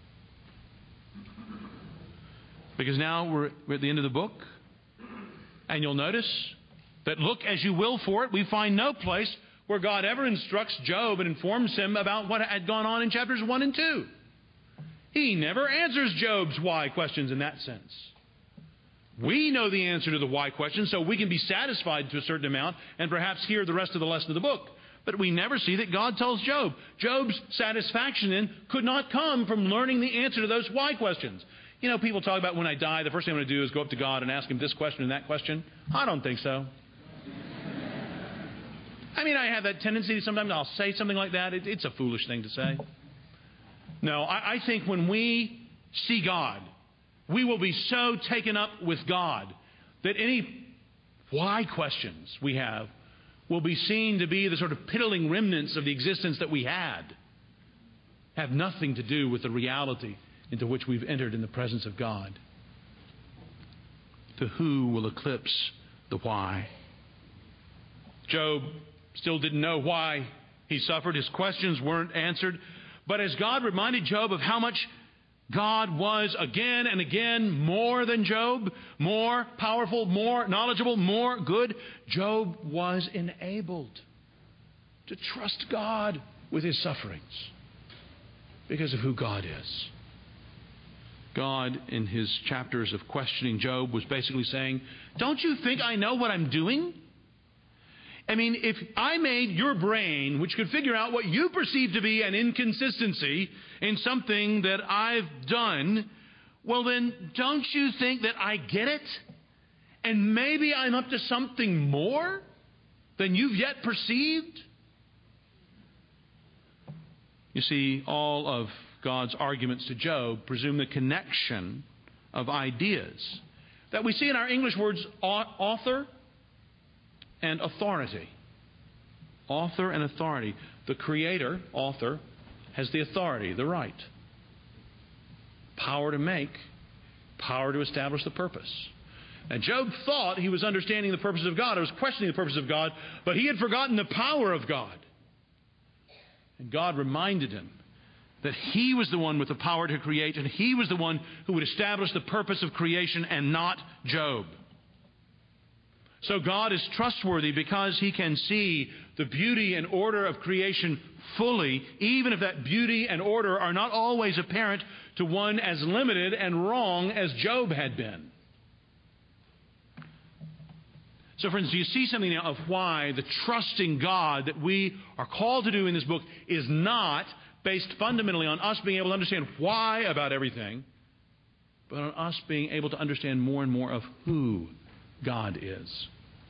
Because now we're at the end of the book, and you'll notice that, look as you will for it, we find no place where God ever instructs Job and informs him about what had gone on in chapters 1 and 2. He never answers Job's why questions in that sense. We know the answer to the why question, so we can be satisfied to a certain amount and perhaps hear the rest of the lesson of the book. But we never see that God tells Job. Job's satisfaction then could not come from learning the answer to those why questions. You know, people talk about when I die, the first thing I'm going to do is go up to God and ask Him this question and that question. I don't think so. I mean, I have that tendency sometimes I'll say something like that. It's a foolish thing to say. No, I think when we see God, we will be so taken up with God that any why questions we have will be seen to be the sort of piddling remnants of the existence that we had. Have nothing to do with the reality into which we've entered in the presence of God. The who will eclipse the why. Job still didn't know why he suffered. His questions weren't answered. But as God reminded Job of how much God was again and again more than Job, more powerful, more knowledgeable, more good, Job was enabled to trust God with his sufferings because of who God is. God, in his chapters of questioning Job, was basically saying, don't you think I know what I'm doing? I mean, if I made your brain, which could figure out what you perceive to be an inconsistency in something that I've done, well then, don't you think that I get it? And maybe I'm up to something more than you've yet perceived? You see, all of God's arguments to Job presume the connection of ideas that we see in our English words author and authority. Author and authority. The Creator, author, has the authority, the right. Power to make, power to establish the purpose. And Job thought he was understanding the purpose of God, or was questioning the purpose of God, but he had forgotten the power of God. And God reminded him that he was the one with the power to create, and he was the one who would establish the purpose of creation and not Job. So God is trustworthy because he can see the beauty and order of creation fully, even if that beauty and order are not always apparent to one as limited and wrong as Job had been. So friends, do you see something now of why the trusting God that we are called to do in this book is not based fundamentally on us being able to understand why about everything, but on us being able to understand more and more of who God is.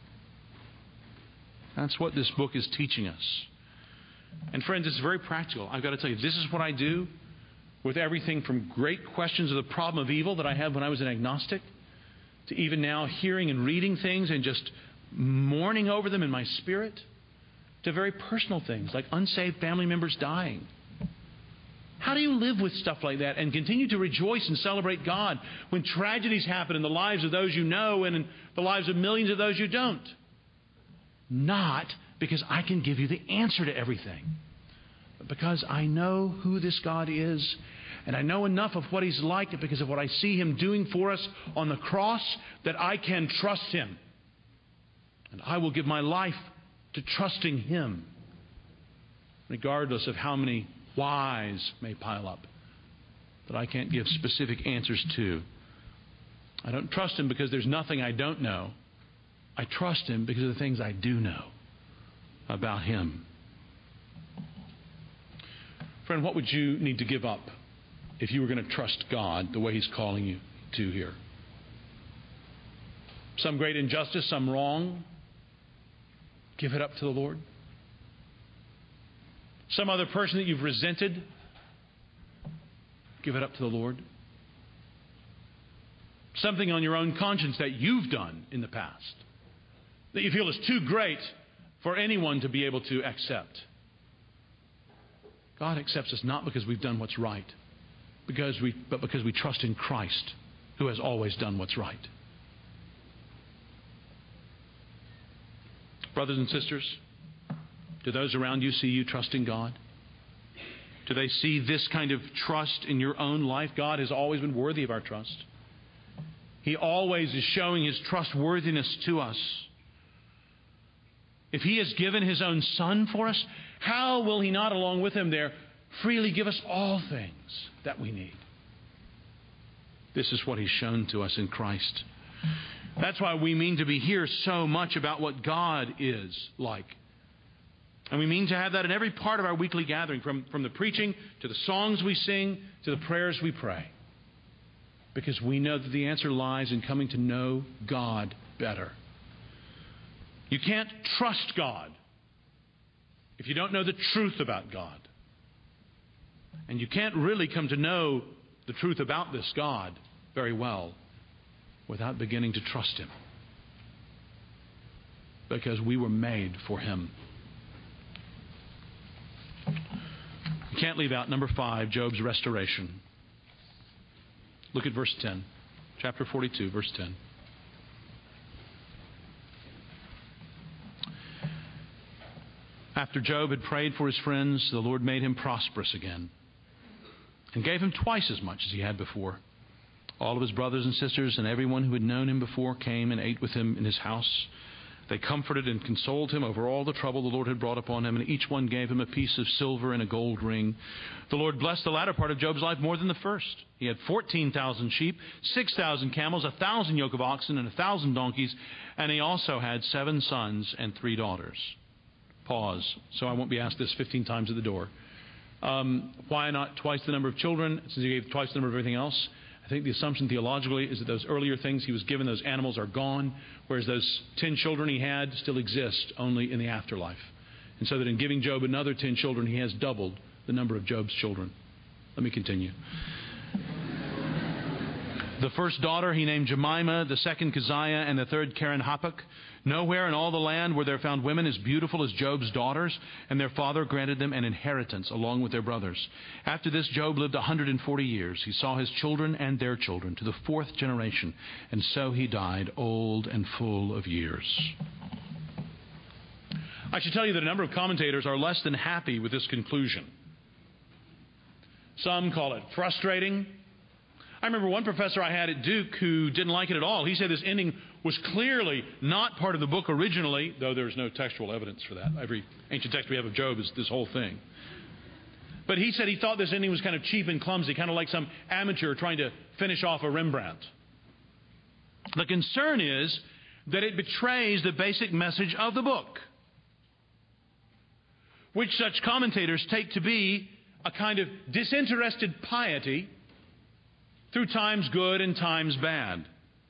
That's what this book is teaching us. And friends, it's very practical. I've got to tell you, this is what I do with everything from great questions of the problem of evil that I had when I was an agnostic, to even now hearing and reading things and just mourning over them in my spirit, to very personal things like unsaved family members dying. How do you live with stuff like that and continue to rejoice and celebrate God when tragedies happen in the lives of those you know and in the lives of millions of those you don't? Not because I can give you the answer to everything, but because I know who this God is, and I know enough of what He's like because of what I see Him doing for us on the cross that I can trust Him. And I will give my life to trusting Him, regardless of how many whys may pile up that I can't give specific answers to. I don't trust Him because there's nothing I don't know. I trust Him because of the things I do know about Him. Friend, what would you need to give up if you were going to trust God the way He's calling you to here? Some great injustice, some wrong? Give it up to the Lord. Some other person that you've resented? Give it up to the Lord. Something on your own conscience that you've done in the past that you feel is too great for anyone to be able to accept. God accepts us not because we've done what's right, but because we trust in Christ, who has always done what's right. Brothers and sisters, do those around you see you trusting God? Do they see this kind of trust in your own life? God has always been worthy of our trust. He always is showing His trustworthiness to us. If He has given His own Son for us, how will He not, along with Him there, freely give us all things that we need? This is what He's shown to us in Christ. That's why we mean to be here so much about what God is like. And we mean to have that in every part of our weekly gathering, from the preaching to the songs we sing to the prayers we pray. Because we know that the answer lies in coming to know God better. You can't trust God if you don't know the truth about God, and you can't really come to know the truth about this God very well without beginning to trust Him, because we were made for Him. You can't leave out number 5, Job's restoration. Look at verse 10. Chapter 42, verse 10. After Job had prayed for his friends, the Lord made him prosperous again and gave him twice as much as he had before. All of his brothers and sisters and everyone who had known him before came and ate with him in his house. They comforted and consoled him over all the trouble the Lord had brought upon him, and each one gave him a piece of silver and a gold ring. The Lord blessed the latter part of Job's life more than the first. He had 14,000 sheep, 6,000 camels, 1,000 yoke of oxen, and 1,000 donkeys, and he also had 7 sons and 3 daughters. Pause, so I won't be asked this 15 times at the door. Why not twice the number of children, since he gave twice the number of everything else? I think the assumption theologically is that those earlier things he was given, those animals, are gone, whereas those 10 children he had still exist only in the afterlife. And so that in giving Job another 10 children, he has doubled the number of Job's children. Let me continue. The first daughter he named Jemimah, the second Keziah, and the third Keren-Happuch. Nowhere in all the land were there found women as beautiful as Job's daughters, and their father granted them an inheritance along with their brothers. After this, Job lived 140 years. He saw his children and their children to the 4th generation, and so he died old and full of years. I should tell you that a number of commentators are less than happy with this conclusion. Some call it frustrating. I remember one professor I had at Duke who didn't like it at all. He said this ending was clearly not part of the book originally, though there's no textual evidence for that. Every ancient text we have of Job is this whole thing. But he said he thought this ending was kind of cheap and clumsy, kind of like some amateur trying to finish off a Rembrandt. The concern is that it betrays the basic message of the book, which such commentators take to be a kind of disinterested piety through times good and times bad.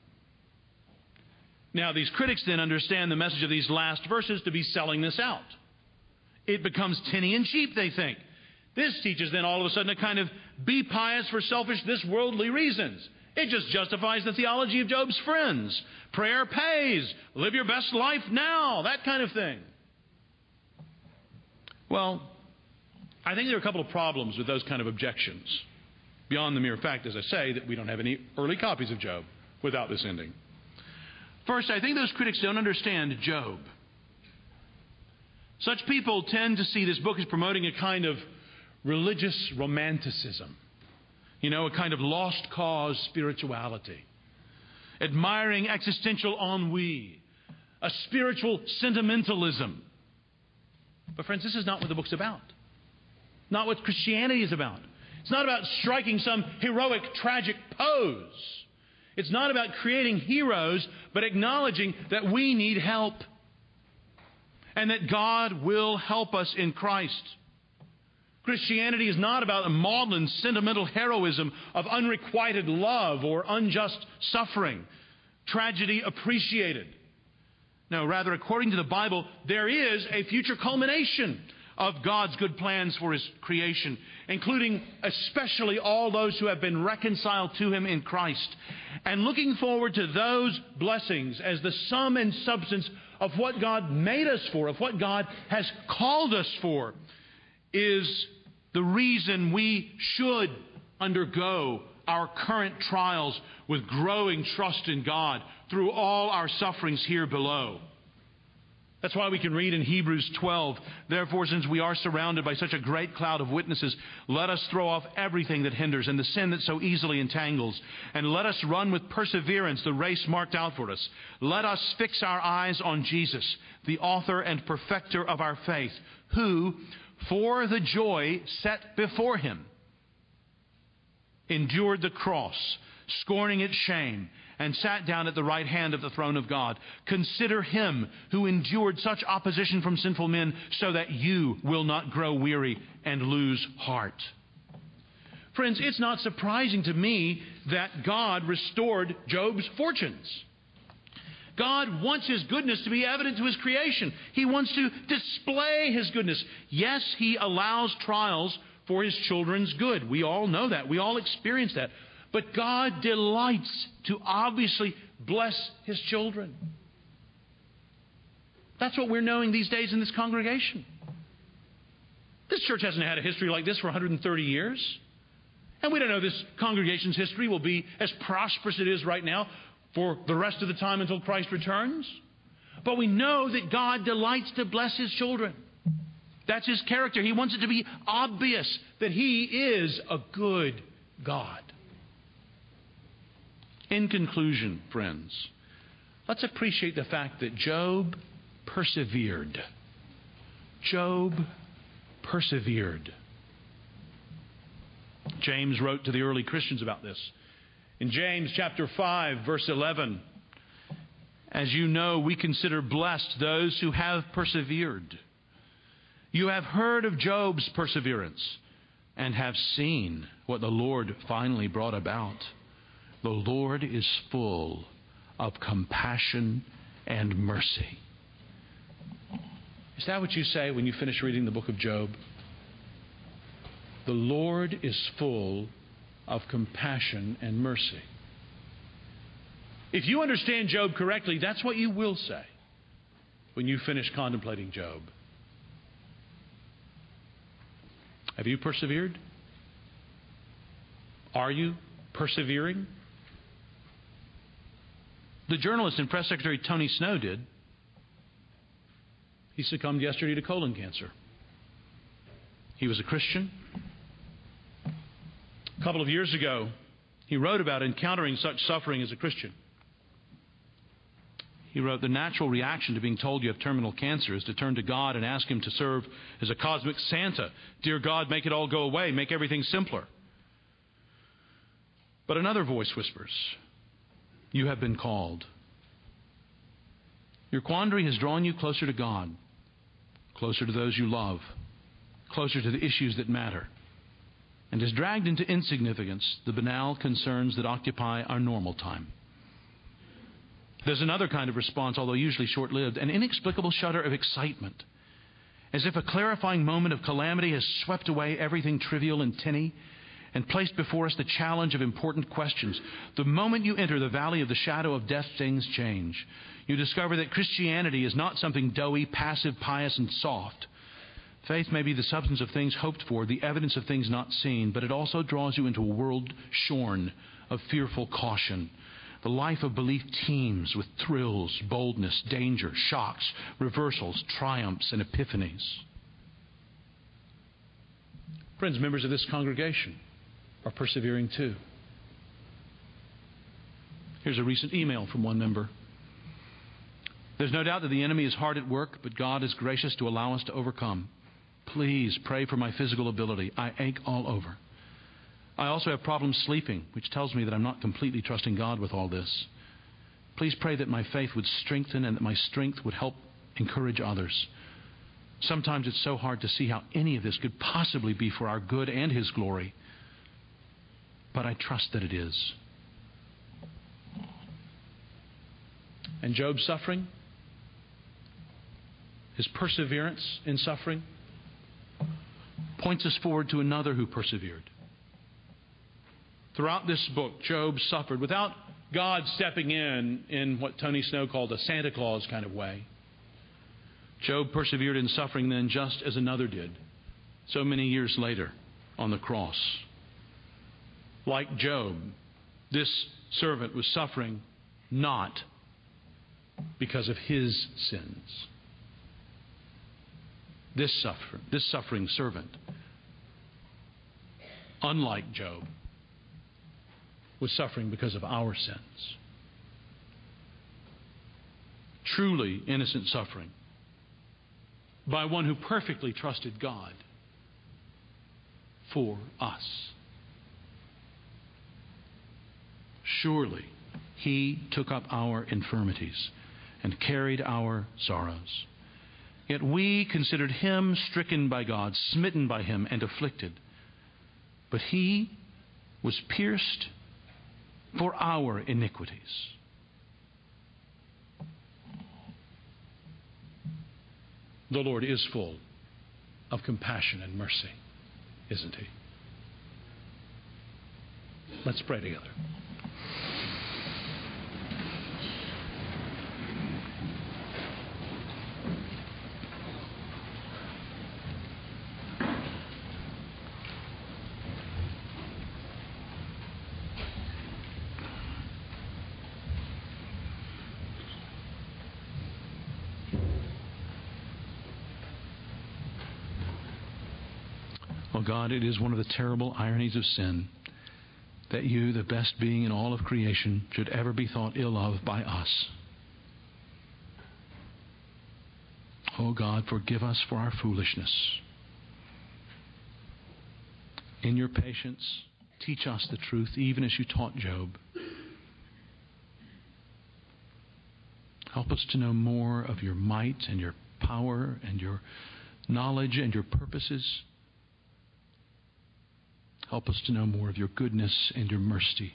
Now, these critics then understand the message of these last verses to be selling this out. It becomes tinny and cheap, they think. This teaches then all of a sudden a kind of be pious for selfish, this worldly reasons. It just justifies the theology of Job's friends. Prayer pays. Live your best life now. That kind of thing. Well, I think there are a couple of problems with those kind of objections, beyond the mere fact, as I say, that we don't have any early copies of Job without this ending. First, I think those critics don't understand Job. Such people tend to see this book as promoting a kind of religious romanticism. A kind of lost cause spirituality. Admiring existential ennui. A spiritual sentimentalism. But friends, this is not what the book's about. Not what Christianity is about. It's not about striking some heroic, tragic pose. It's not about creating heroes, but acknowledging that we need help. And that God will help us in Christ. Christianity is not about a maudlin, sentimental heroism of unrequited love or unjust suffering. Tragedy appreciated. No, rather, according to the Bible, there is a future culmination of God's good plans for His creation, including especially all those who have been reconciled to Him in Christ. And looking forward to those blessings as the sum and substance of what God made us for, of what God has called us for, is the reason we should undergo our current trials with growing trust in God through all our sufferings here below. That's why we can read in Hebrews 12, therefore, since we are surrounded by such a great cloud of witnesses, let us throw off everything that hinders and the sin that so easily entangles, and let us run with perseverance the race marked out for us. Let us fix our eyes on Jesus, the author and perfecter of our faith, who, for the joy set before Him, endured the cross, scorning its shame, and sat down at the right hand of the throne of God. Consider Him who endured such opposition from sinful men, so that you will not grow weary and lose heart. Friends, it's not surprising to me that God restored Job's fortunes. God wants His goodness to be evident to His creation. He wants to display His goodness. Yes, He allows trials for His children's good. We all know that. We all experience that. But God delights to obviously bless His children. That's what we're knowing these days in this congregation. This church hasn't had a history like this for 130 years. And we don't know this congregation's history will be as prosperous as it is right now for the rest of the time until Christ returns. But we know that God delights to bless His children. That's His character. He wants it to be obvious that He is a good God. In conclusion, friends, let's appreciate the fact that Job persevered. Job persevered. James wrote to the early Christians about this. In James chapter 5, verse 11, as you know, we consider blessed those who have persevered. You have heard of Job's perseverance and have seen what the Lord finally brought about. The Lord is full of compassion and mercy. Is that what you say when you finish reading the book of Job? The Lord is full of compassion and mercy. If you understand Job correctly, that's what you will say when you finish contemplating Job. Have you persevered? Are you persevering? The journalist and press secretary Tony Snow did. He succumbed yesterday to colon cancer. He was a Christian. A couple of years ago, he wrote about encountering such suffering as a Christian. He wrote, the natural reaction to being told you have terminal cancer is to turn to God and ask Him to serve as a cosmic Santa. Dear God, make it all go away. Make everything simpler. But another voice whispers, you have been called. Your quandary has drawn you closer to God, closer to those you love, closer to the issues that matter, and has dragged into insignificance the banal concerns that occupy our normal time. There's another kind of response, although usually short-lived, an inexplicable shudder of excitement, as if a clarifying moment of calamity has swept away everything trivial and tinny and placed before us the challenge of important questions. The moment you enter the valley of the shadow of death, things change. You discover that Christianity is not something doughy, passive, pious, and soft. Faith may be the substance of things hoped for, the evidence of things not seen, but it also draws you into a world shorn of fearful caution. The life of belief teems with thrills, boldness, danger, shocks, reversals, triumphs, and epiphanies. Friends, members of this congregation are persevering too. Here's a recent email from one member. There's no doubt that the enemy is hard at work, but God is gracious to allow us to overcome. Please pray for my physical ability. I ache all over. I also have problems sleeping, which tells me that I'm not completely trusting God with all this. Please pray that my faith would strengthen and that my strength would help encourage others. Sometimes it's so hard to see how any of this could possibly be for our good and His glory. But I trust that it is. And Job's suffering, his perseverance in suffering, points us forward to another who persevered. Throughout this book, Job suffered without God stepping in what Tony Snow called a Santa Claus kind of way. Job persevered in suffering then just as another did, so many years later on the cross. Like Job, this servant was suffering not because of his sins. This suffering servant, unlike Job, was suffering because of our sins. Truly innocent suffering by one who perfectly trusted God for us. Surely He took up our infirmities and carried our sorrows. Yet we considered Him stricken by God, smitten by Him, and afflicted. But He was pierced for our iniquities. The Lord is full of compassion and mercy, isn't He? Let's pray together. Oh God, it is one of the terrible ironies of sin that you, the best being in all of creation, should ever be thought ill of by us. Oh God, forgive us for our foolishness. In your patience, teach us the truth, even as you taught Job. Help us to know more of your might and your power and your knowledge and your purposes. Help us to know more of your goodness and your mercy.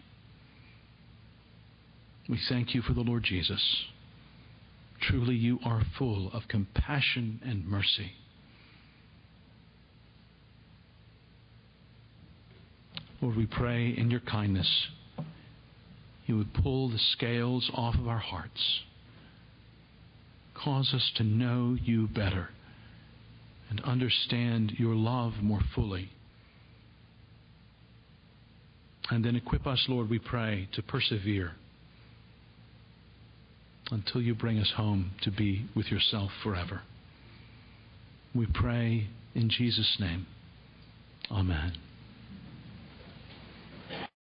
We thank you for the Lord Jesus. Truly, you are full of compassion and mercy. Lord, we pray in your kindness, you would pull the scales off of our hearts. Cause us to know you better and understand your love more fully. And then equip us, Lord, we pray, to persevere until you bring us home to be with yourself forever. We pray in Jesus' name. Amen.